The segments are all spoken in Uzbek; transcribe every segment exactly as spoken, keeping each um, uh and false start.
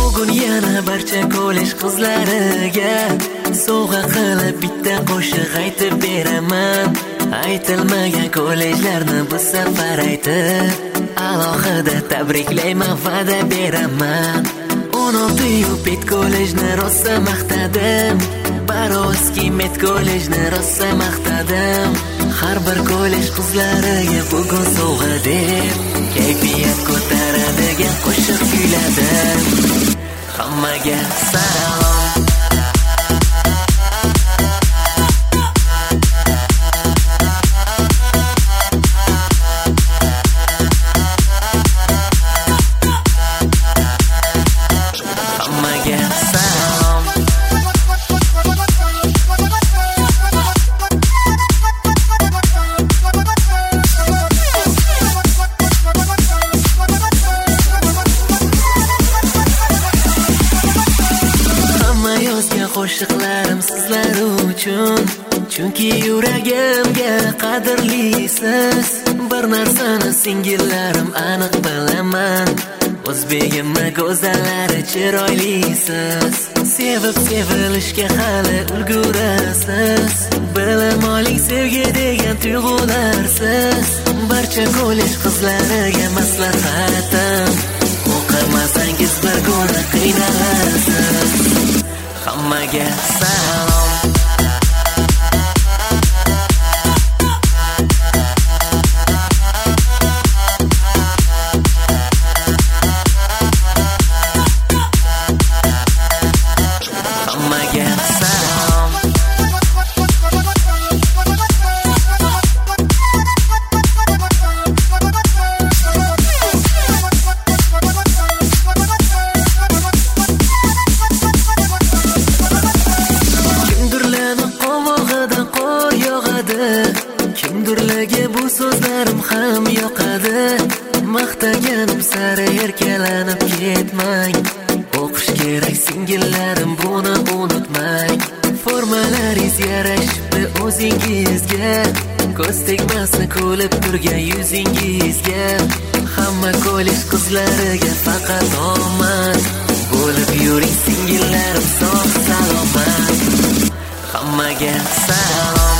Bugun yana barcha kollej qizlariga sovg'a qilib bitta qo'shiq aytib beraman. Aytilmagan kollejlarni bu safar aytib alohida tabriklayman, va'da beraman. o'n olti yu pet kollejni rosa maqtadim, Barovskiy met kollejni rosa maqtadim. Har bir kollej qizlariga bugun sovg'a deb kayfiyat ko'taradigan qo'shiq kuyladim. Hammaga salom. Qo'shiqlarim sizlar uchun, chunki yuragimga qadrlisiz. Bir narsani singillarim aniq bilaman, o'zbegimni go'zallari chiroylisiz. Sevib sevilishga hali ulgurasiz, bilim oling sevgi degan tuyg'ularsiz. Barcha kollej qizlariga maslahatim, o'qimasangiz bir kunda qiynalasiz. Hammaga salom. Hammaga salom. Kimdirlarga bu so'zlarim ham yoqadi. Maqtaganim sari erkalanib ketmang. O'qish kerak singillarim, buni unutmang. Formalaringiz yarashibdi o'zingizga, ko'z tegmasin kulib turgan yuzingizga. Hamma kollej qizlariga faqat omad, bo'lib yuring singillarim sog' salomat. Hammaga salom.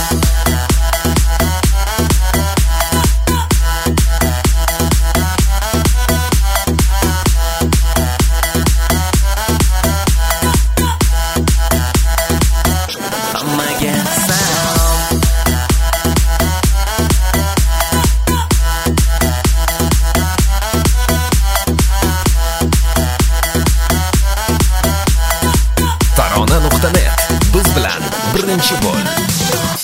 Tarona nuqta net biz bilan birinchi bo'l.